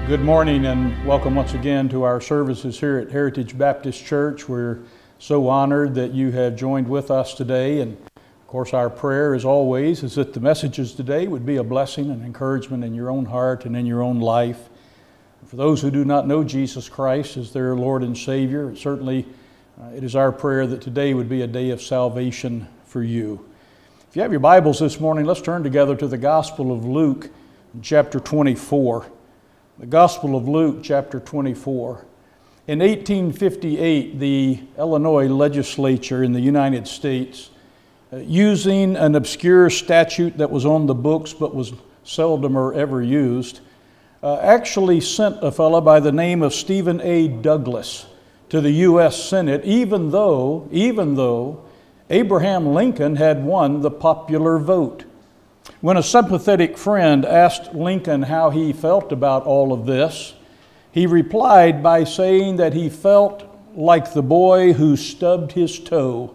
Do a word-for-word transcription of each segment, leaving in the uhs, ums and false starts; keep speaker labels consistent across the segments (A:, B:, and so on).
A: Good morning and welcome once again to our services here at Heritage Baptist Church. We're so honored that you have joined with us today, and of course our prayer as always is that the messages today would be a blessing and encouragement in your own heart and in your own life. For those who do not know Jesus Christ as their Lord and Savior, certainly uh, it is our prayer that today would be a day of salvation for you. If you have your Bibles this morning, let's turn together to the Gospel of Luke, chapter twenty-four. The Gospel of Luke, chapter twenty-four. In eighteen fifty-eight, the Illinois legislature in the United States, uh, using an obscure statute that was on the books but was seldom or ever used, uh, actually sent a fellow by the name of Stephen A. Douglas to the U S Senate, even though, even though Abraham Lincoln had won the popular vote. When a sympathetic friend asked Lincoln how he felt about all of this, he replied by saying that he felt like the boy who stubbed his toe.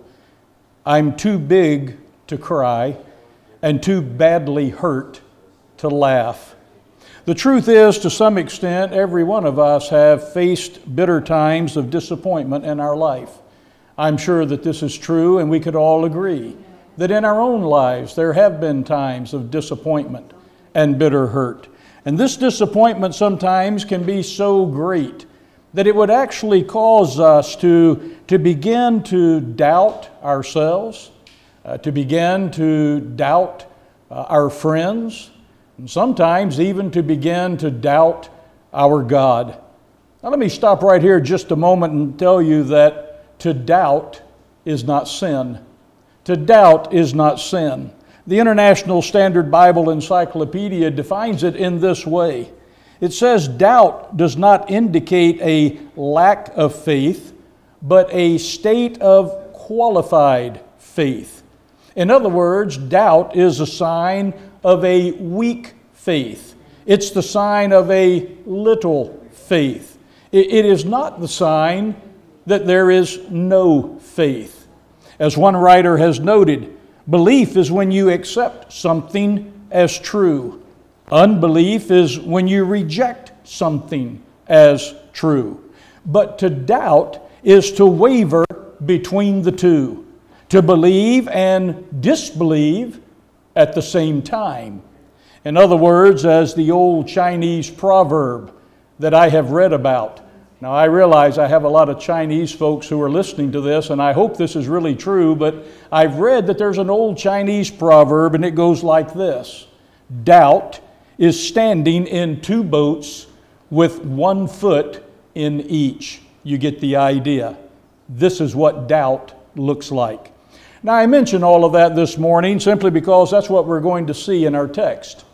A: I'm too big to cry and too badly hurt to laugh. The truth is, to some extent, every one of us have faced bitter times of disappointment in our life. I'm sure that this is true, and we could all agree that in our own lives there have been times of disappointment and bitter hurt. And this disappointment sometimes can be so great that it would actually cause us to, to begin to doubt ourselves, uh, to begin to doubt uh, our friends, and sometimes even to begin to doubt our God. Now let me stop right here just a moment and tell you that to doubt is not sin. To doubt is not sin. The International Standard Bible Encyclopedia defines it in this way. It says doubt does not indicate a lack of faith, but a state of qualified faith. In other words, doubt is a sign of a weak faith. It's the sign of a little faith. It is not the sign that there is no faith. As one writer has noted, belief is when you accept something as true. Unbelief is when you reject something as true. But to doubt is to waver between the two, to believe and disbelieve at the same time. In other words, as the old Chinese proverb that I have read about. Now, I realize I have a lot of Chinese folks who are listening to this, and I hope this is really true, but I've read that there's an old Chinese proverb, and it goes like this: doubt is standing in two boats with one foot in each. You get the idea. This is what doubt looks like. Now, I mention all of that this morning simply because that's what we're going to see in our text.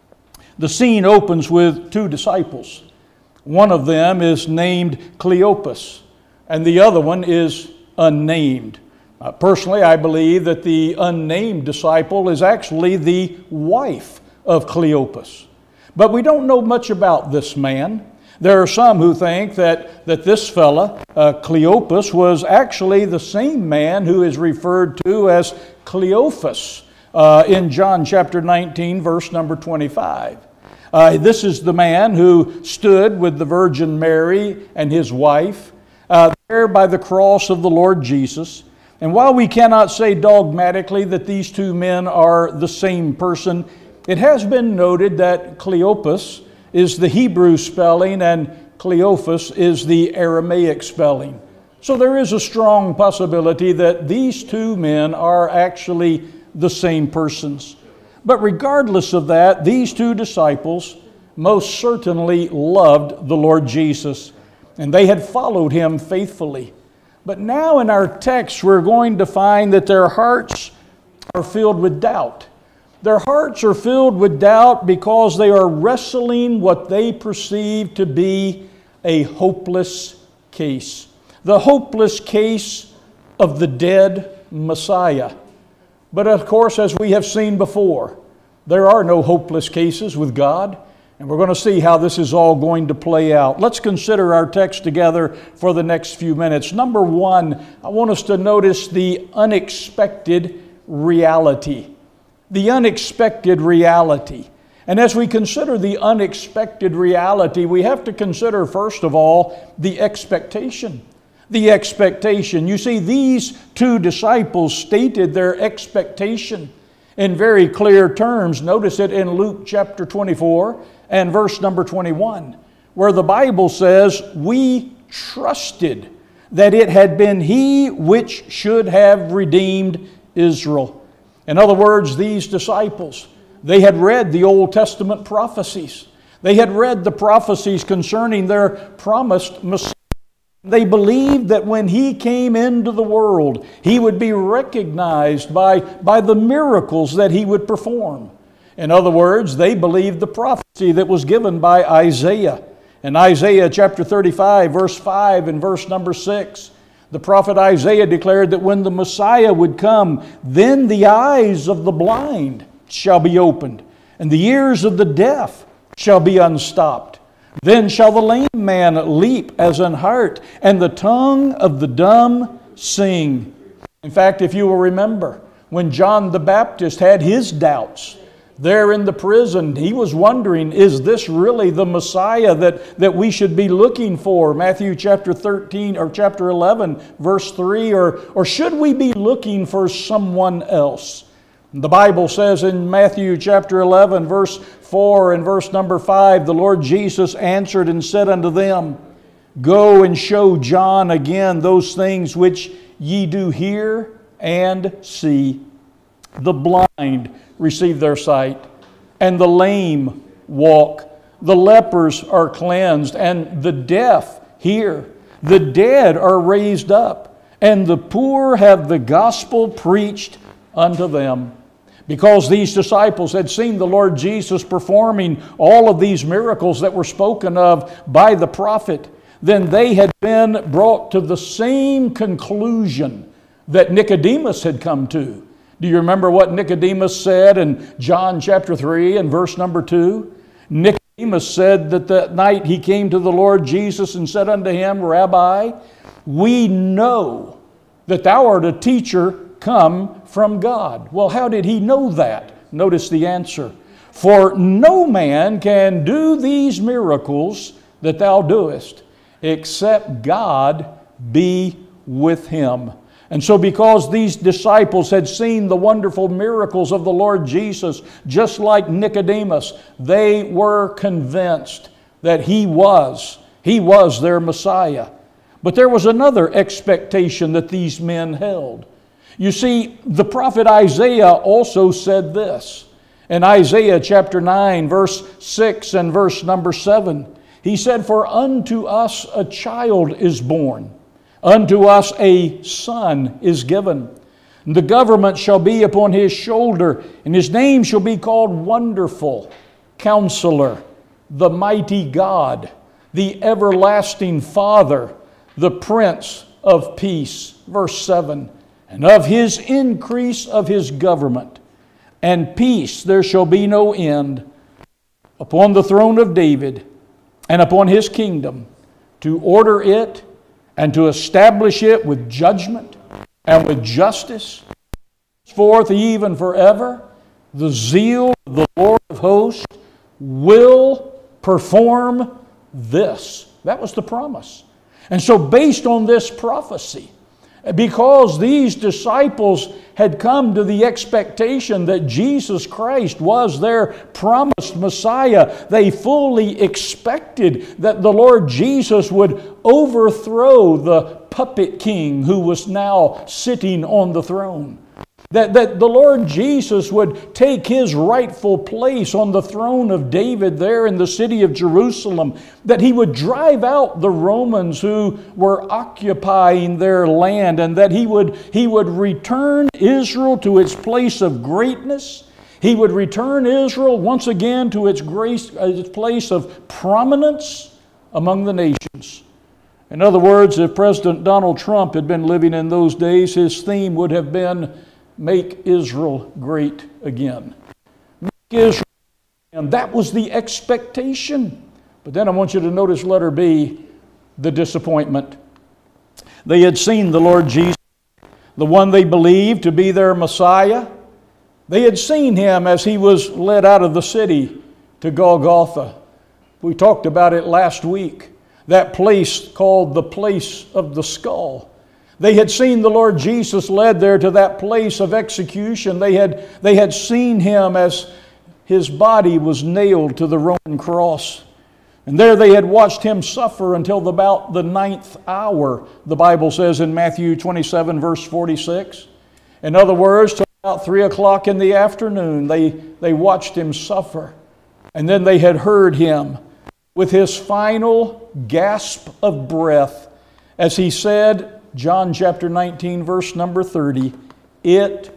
A: The scene opens with two disciples. One of them is named Cleopas, and the other one is unnamed. Uh, personally, I believe that the unnamed disciple is actually the wife of Cleopas. But we don't know much about this man. There are some who think that, that this fella, uh, Cleopas, was actually the same man who is referred to as Cleophas uh, in John chapter nineteen, verse number twenty-five. Uh, this is the man who stood with the Virgin Mary and his wife uh, there by the cross of the Lord Jesus. And while we cannot say dogmatically that these two men are the same person, it has been noted that Cleopas is the Hebrew spelling and Cleophas is the Aramaic spelling. So there is a strong possibility that these two men are actually the same persons. But regardless of that, these two disciples most certainly loved the Lord Jesus, and they had followed him faithfully. But now in our text, we're going to find that their hearts are filled with doubt. Their hearts are filled with doubt because they are wrestling what they perceive to be a hopeless case. The hopeless case of the dead Messiah. But of course, as we have seen before, there are no hopeless cases with God, and we're going to see how this is all going to play out. Let's consider our text together for the next few minutes. Number one, I want us to notice the unexpected reality. The unexpected reality. And as we consider the unexpected reality, we have to consider, first of all, the expectation. The expectation. You see, these two disciples stated their expectation in very clear terms. Notice it in Luke chapter twenty-four and verse number twenty-one, where the Bible says, "We trusted that it had been He which should have redeemed Israel." In other words, these disciples, they had read the Old Testament prophecies. They had read the prophecies concerning their promised Messiah. They believed that when He came into the world, He would be recognized by, by the miracles that He would perform. In other words, they believed the prophecy that was given by Isaiah. In Isaiah chapter thirty-five, verse five and verse number six, the prophet Isaiah declared that when the Messiah would come, then the eyes of the blind shall be opened, and the ears of the deaf shall be unstopped. Then shall the lame man leap as an hart, and the tongue of the dumb sing. In fact, if you will remember, when John the Baptist had his doubts there in the prison, he was wondering, is this really the Messiah that, that we should be looking for? Matthew chapter thirteen or chapter eleven, verse three, or, or should we be looking for someone else? The Bible says in Matthew chapter eleven, verse four and verse number five, the Lord Jesus answered and said unto them, "Go and show John again those things which ye do hear and see. The blind receive their sight, and the lame walk. The lepers are cleansed, and the deaf hear. The dead are raised up, and the poor have the gospel preached unto them." Because these disciples had seen the Lord Jesus performing all of these miracles that were spoken of by the prophet, then they had been brought to the same conclusion that Nicodemus had come to. Do you remember what Nicodemus said in John chapter three and verse number two? Nicodemus said that that night he came to the Lord Jesus and said unto Him, "Rabbi, we know that Thou art a teacher come from God." Well, how did he know that? Notice the answer. "For no man can do these miracles that Thou doest, except God be with him." And so because these disciples had seen the wonderful miracles of the Lord Jesus, just like Nicodemus, they were convinced that He was, He was their Messiah. But there was another expectation that these men held. You see, the prophet Isaiah also said this. In Isaiah chapter nine, verse six and verse number seven, he said, "For unto us a child is born, unto us a son is given. And the government shall be upon His shoulder, and His name shall be called Wonderful, Counselor, the Mighty God, the Everlasting Father, the Prince of Peace." Verse seven, "And of His increase of His government and peace there shall be no end, upon the throne of David and upon His kingdom, to order it and to establish it with judgment and with justice, forth even forever. The zeal of the Lord of hosts will perform this." That was the promise. And so based on this prophecy, because these disciples had come to the expectation that Jesus Christ was their promised Messiah, they fully expected that the Lord Jesus would overthrow the puppet king who was now sitting on the throne. That, that the Lord Jesus would take His rightful place on the throne of David there in the city of Jerusalem. That He would drive out the Romans who were occupying their land, and that He would, he would return Israel to its place of greatness. He would return Israel once again to its, grace, its place of prominence among the nations. In other words, if President Donald Trump had been living in those days, his theme would have been, "Make Israel great again." Make Israel, and that was the expectation. But then I want you to notice letter B, the disappointment. They had seen the Lord Jesus, the one they believed to be their Messiah. They had seen Him as He was led out of the city to Golgotha. We talked about it last week. That place called the place of the skull. They had seen the Lord Jesus led there to that place of execution. They had, they had seen Him as His body was nailed to the Roman cross. And there they had watched Him suffer until about the ninth hour, the Bible says in Matthew twenty-seven, verse forty-six. In other words, till about three o'clock in the afternoon, they, they watched Him suffer. And then they had heard Him with His final gasp of breath as He said, John chapter nineteen, verse number thirty, "It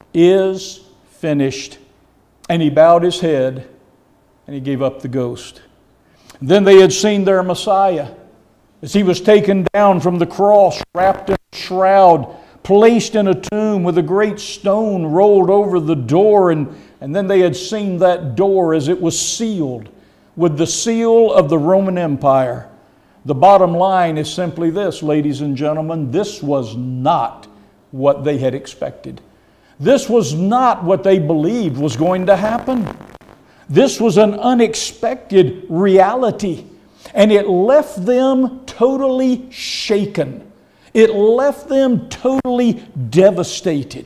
A: is finished." And He bowed His head and He gave up the ghost. Then they had seen their Messiah as He was taken down from the cross, wrapped in a shroud, placed in a tomb with a great stone rolled over the door. And, and then they had seen that door as it was sealed with the seal of the Roman Empire. The bottom line is simply this, ladies and gentlemen, this was not what they had expected. This was not what they believed was going to happen. This was an unexpected reality, and it left them totally shaken. It left them totally devastated.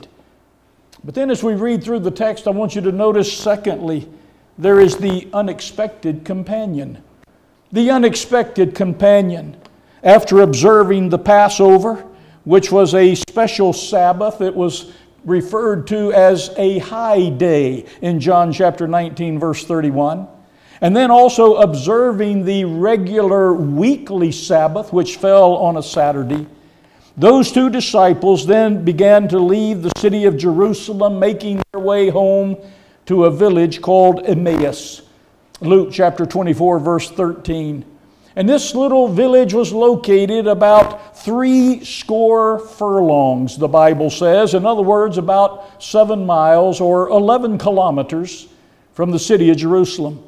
A: But then as we read through the text, I want you to notice, secondly, there is the unexpected companion. The unexpected companion. After observing the Passover, which was a special Sabbath, it was referred to as a high day in John chapter nineteen, verse thirty-one. And then also observing the regular weekly Sabbath, which fell on a Saturday. Those two disciples then began to leave the city of Jerusalem, making their way home to a village called Emmaus. Luke chapter twenty-four, verse thirteen. And this little village was located about three score furlongs, the Bible says. In other words, about seven miles or eleven kilometers from the city of Jerusalem.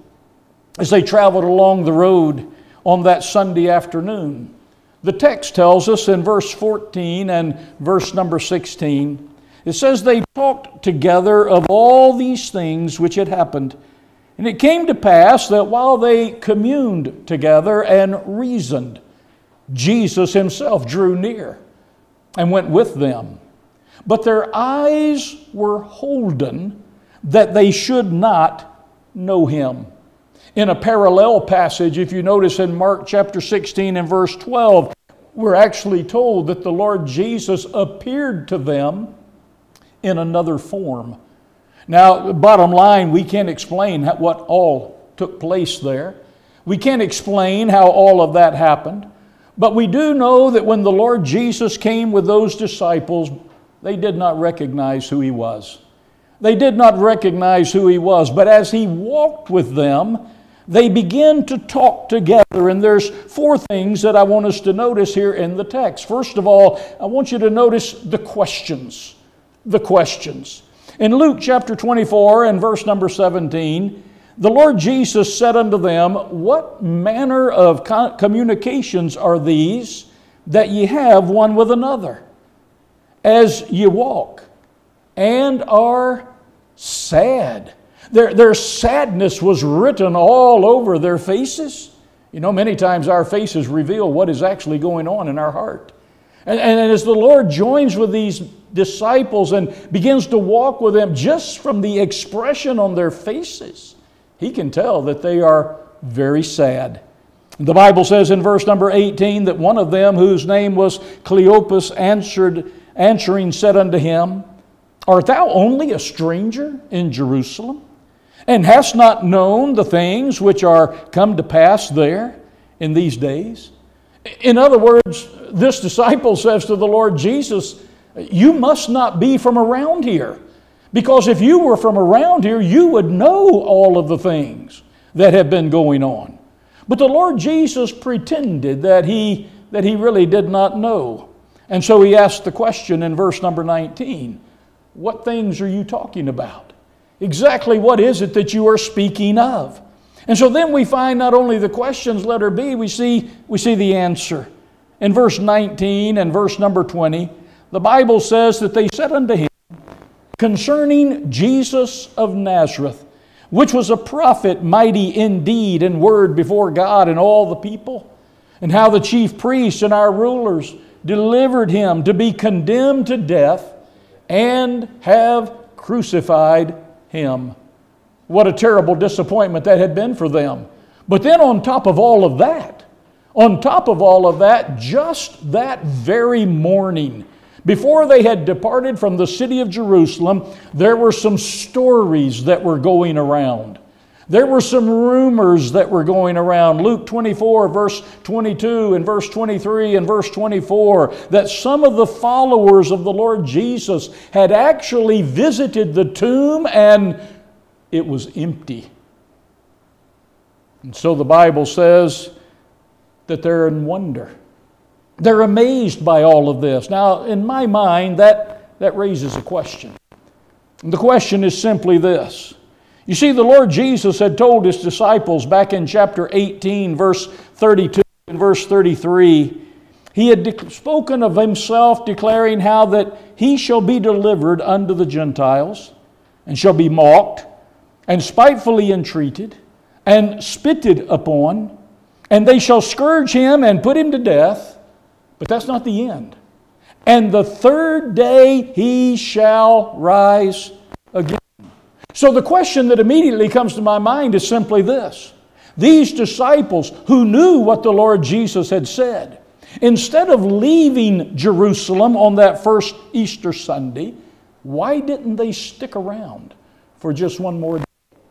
A: As they traveled along the road on that Sunday afternoon, the text tells us in verse fourteen and verse number sixteen, it says they talked together of all these things which had happened. And it came to pass that while they communed together and reasoned, Jesus Himself drew near and went with them. But their eyes were holden that they should not know Him. In a parallel passage, if you notice in Mark chapter sixteen and verse twelve, we're actually told that the Lord Jesus appeared to them in another form. Now, bottom line, we can't explain what all took place there. We can't explain how all of that happened. But we do know that when the Lord Jesus came with those disciples, they did not recognize who He was. They did not recognize who He was. But as He walked with them, they began to talk together. And there's four things that I want us to notice here in the text. First of all, I want you to notice the questions. The questions. In Luke chapter twenty-four and verse number seventeen, the Lord Jesus said unto them, "What manner of communications are these that ye have one with another, as ye walk, and are sad?" Their, their sadness was written all over their faces. You know, many times our faces reveal what is actually going on in our heart. And, and as the Lord joins with these disciples and begins to walk with them, just from the expression on their faces, He can tell that they are very sad. The Bible says in verse number eighteen that one of them, whose name was Cleopas, answered, answering said unto Him, "Art thou only a stranger in Jerusalem, and hast not known the things which are come to pass there in these days?" In other words, this disciple says to the Lord Jesus, "You must not be from around here. Because if you were from around here, you would know all of the things that have been going on." But the Lord Jesus pretended that he, that he really did not know. And so He asked the question in verse number nineteen, "What things are you talking about? Exactly what is it that you are speaking of?" And so then we find not only the questions, letter B, we see, we see the answer. In verse nineteen and verse number twenty, the Bible says that they said unto Him, "Concerning Jesus of Nazareth, which was a prophet, mighty in deed and word before God and all the people, and how the chief priests and our rulers delivered him to be condemned to death and have crucified him. What a terrible disappointment that had been for them. But then on top of all of that, on top of all of that, just that very morning, before they had departed from the city of Jerusalem, there were some stories that were going around. There were some rumors that were going around. Luke twenty-four, verse twenty-two, and verse twenty-three, and verse twenty-four, that some of the followers of the Lord Jesus had actually visited the tomb and it was empty. And so the Bible says that they're in wonder. They're amazed by all of this. Now, in my mind, that, that raises a question. And the question is simply this. You see, the Lord Jesus had told His disciples back in chapter eighteen, verse thirty-two and verse thirty-three, He had de- spoken of Himself, declaring how that He shall be delivered unto the Gentiles, and shall be mocked, and spitefully entreated, and spitted upon, and they shall scourge Him and put Him to death. But that's not the end. And the third day He shall rise again. So the question that immediately comes to my mind is simply this. These disciples who knew what the Lord Jesus had said, instead of leaving Jerusalem on that first Easter Sunday, why didn't they stick around for just one more day?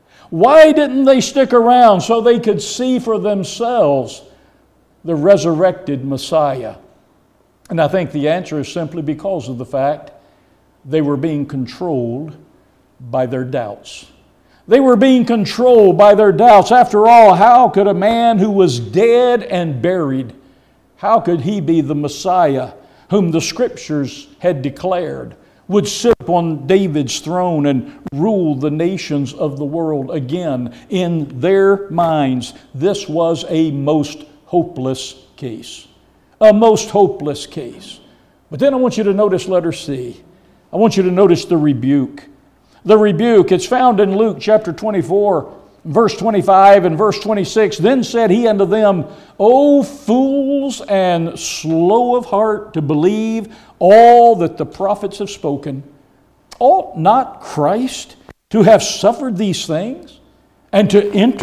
A: Why didn't they stick around so they could see for themselves the resurrected Messiah? And I think the answer is simply because of the fact they were being controlled by their doubts. They were being controlled by their doubts. After all, how could a man who was dead and buried, how could he be the Messiah whom the Scriptures had declared would sit upon David's throne and rule the nations of the world again? In their minds, this was a most hopeless case. A most hopeless case. But then I want you to notice letter C. I want you to notice the rebuke. The rebuke, it's found in Luke chapter twenty-four, verse twenty-five and verse twenty-six. Then said He unto them, O fools and slow of heart to believe all that the prophets have spoken. Ought not Christ to have suffered these things and to enter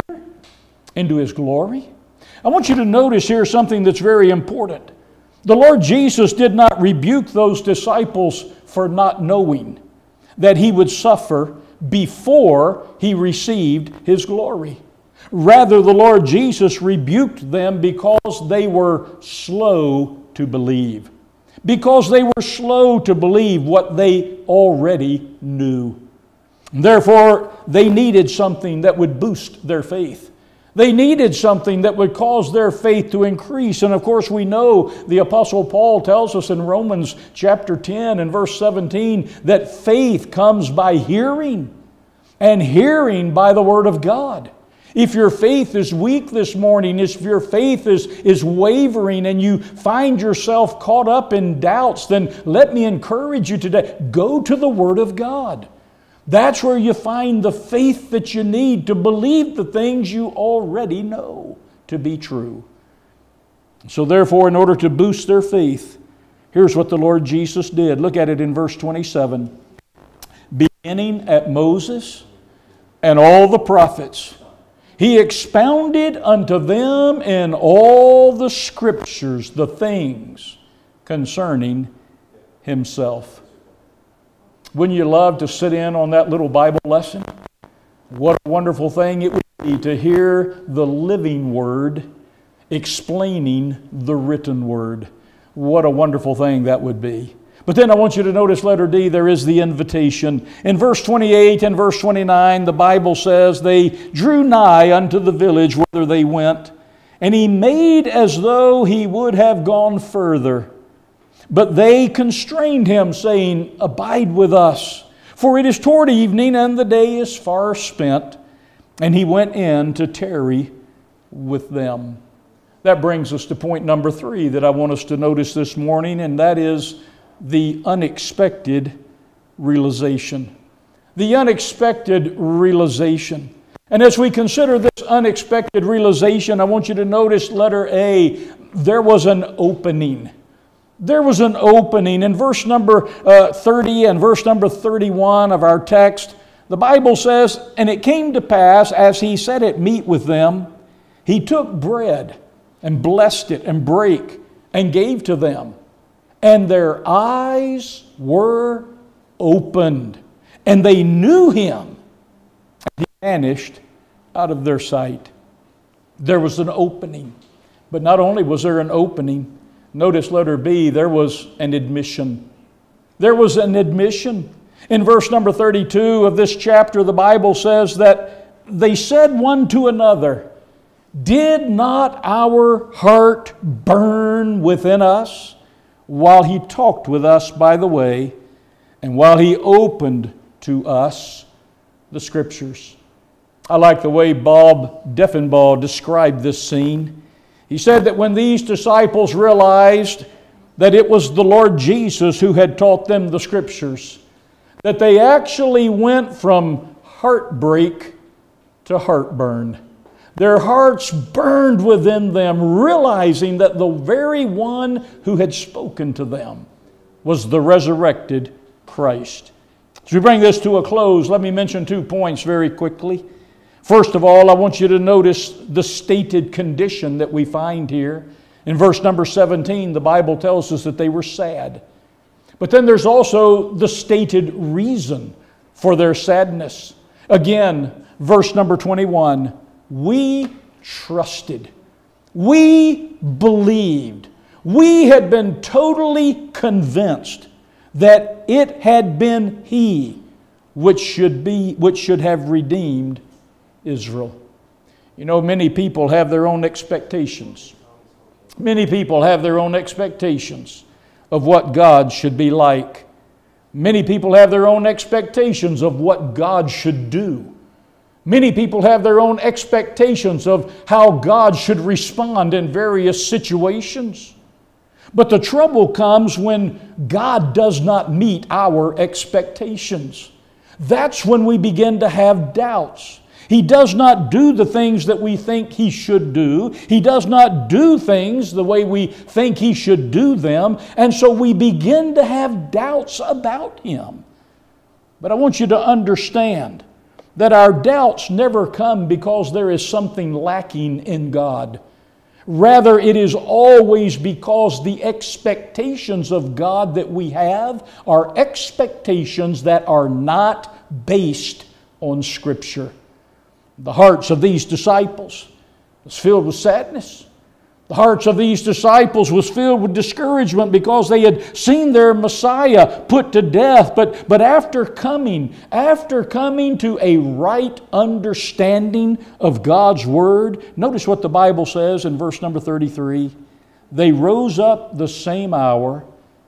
A: into His glory? I want you to notice here something that's very important. The Lord Jesus did not rebuke those disciples for not knowing that He would suffer before He received His glory. Rather, the Lord Jesus rebuked them because they were slow to believe. Because they were slow to believe what they already knew. Therefore, they needed something that would boost their faith. They needed something that would cause their faith to increase. And of course, we know the Apostle Paul tells us in Romans chapter ten and verse seventeen that faith comes by hearing, and hearing by the Word of God. If your faith is weak this morning, if your faith is, is wavering and you find yourself caught up in doubts, then let me encourage you today. Go to the Word of God. That's where you find the faith that you need to believe the things you already know to be true. So therefore, in order to boost their faith, here's what the Lord Jesus did. Look at it in verse twenty-seven. Beginning at Moses and all the prophets, He expounded unto them in all the Scriptures the things concerning Himself. Wouldn't you love to sit in on that little Bible lesson? What a wonderful thing it would be to hear the living Word explaining the written Word. What a wonderful thing that would be. But then I want you to notice letter D, there is the invitation. In verse twenty-eight and verse twenty-nine, the Bible says, they drew nigh unto the village whither they went, and He made as though He would have gone further. But they constrained Him, saying, Abide with us, for it is toward evening, and the day is far spent. And He went in to tarry with them. That brings us to point number three that I want us to notice this morning, and that is the unexpected realization. The unexpected realization. And as we consider this unexpected realization, I want you to notice letter A, there was an opening. There was an opening. In verse number uh, thirty and verse number thirty-one of our text, the Bible says, "And it came to pass, as he sat at meat with them, he took bread and blessed it and brake and gave to them. And their eyes were opened, and they knew him, and he vanished out of their sight." There was an opening. But not only was there an opening, notice letter B, there was an admission. There was an admission. In verse number thirty-two of this chapter, the Bible says that they said one to another, "Did not our heart burn within us while he talked with us by the way, and while he opened to us the Scriptures?" I like the way Bob Deffinbaugh described this scene. He said that when these disciples realized that it was the Lord Jesus who had taught them the Scriptures, that they actually went from heartbreak to heartburn. Their hearts burned within them, realizing that the very one who had spoken to them was the resurrected Christ. As we bring this to a close, let me mention two points very quickly. First of all, I want you to notice the stated condition that we find here. In verse number seventeen, the Bible tells us that they were sad. But then there's also the stated reason for their sadness. Again, verse number twenty-one, "We trusted. We believed. We had been totally convinced that it had been He which should be, which should have redeemed Israel." You know, many people have their own expectations. Many people have their own expectations of what God should be like. Many people have their own expectations of what God should do. Many people have their own expectations of how God should respond in various situations. But the trouble comes when God does not meet our expectations. That's when we begin to have doubts. He does not do the things that we think He should do. He does not do things the way we think He should do them. And so we begin to have doubts about Him. But I want you to understand that our doubts never come because there is something lacking in God. Rather, it is always because the expectations of God that we have are expectations that are not based on Scripture. The hearts of these disciples was filled with sadness. The hearts of these disciples was filled with discouragement because they had seen their Messiah put to death. But, but after coming, after coming to a right understanding of God's Word, notice what the Bible says in verse number thirty-three. They rose up the same hour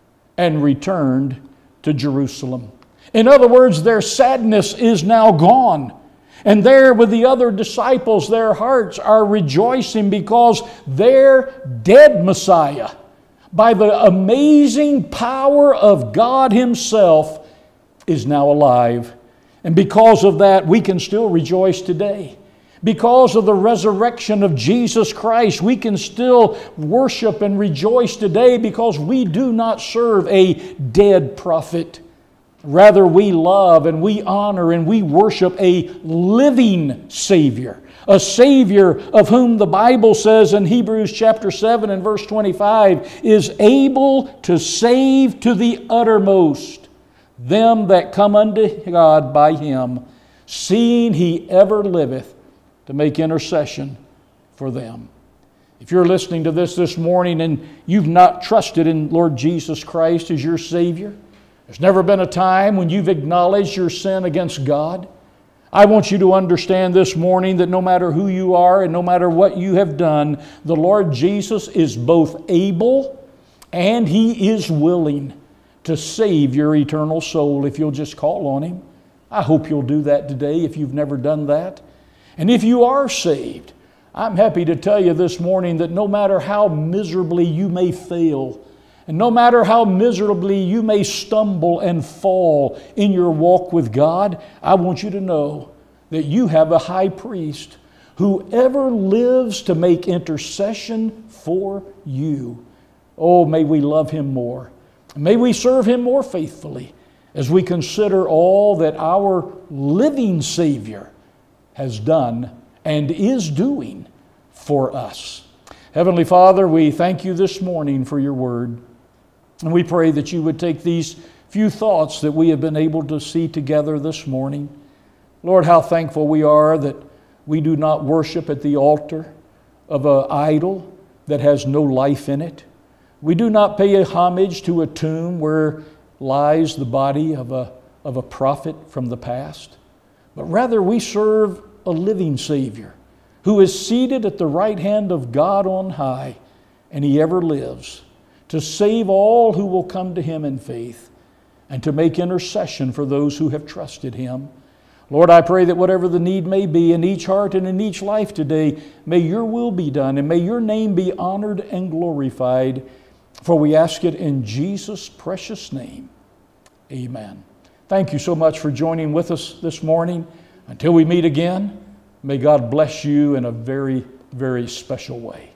A: and returned to Jerusalem. In other words, their sadness is now gone. And there with the other disciples, their hearts are rejoicing because their dead Messiah, by the amazing power of God Himself, is now alive. And because of that, we can still rejoice today. Because of the resurrection of Jesus Christ, we can still worship and rejoice today because we do not serve a dead prophet. Rather, we love and we honor and we worship a living Savior. A Savior of whom the Bible says in Hebrews chapter seven and verse twenty-five is able to save to the uttermost them that come unto God by Him, seeing He ever liveth to make intercession for them. If you're listening to this this morning and you've not trusted in Lord Jesus Christ as your Savior, there's never been a time when you've acknowledged your sin against God, I want you to understand this morning that no matter who you are and no matter what you have done, the Lord Jesus is both able and He is willing to save your eternal soul if you'll just call on Him. I hope you'll do that today if you've never done that. And if you are saved, I'm happy to tell you this morning that no matter how miserably you may fail, and no matter how miserably you may stumble and fall in your walk with God, I want you to know that you have a high priest who ever lives to make intercession for you. Oh, may we love him more. May we serve him more faithfully as we consider all that our living Savior has done and is doing for us. Heavenly Father, we thank you this morning for your word. And we pray that you would take these few thoughts that we have been able to see together this morning. Lord, how thankful we are that we do not worship at the altar of an idol that has no life in it. We do not pay a homage to a tomb where lies the body of a, of a prophet from the past. But rather we serve a living Savior who is seated at the right hand of God on high, and he ever lives to save all who will come to him in faith and to make intercession for those who have trusted him. Lord, I pray that whatever the need may be in each heart and in each life today, may your will be done and may your name be honored and glorified. For we ask it in Jesus' precious name. Amen. Thank you so much for joining with us this morning. Until we meet again, may God bless you in a very, very special way.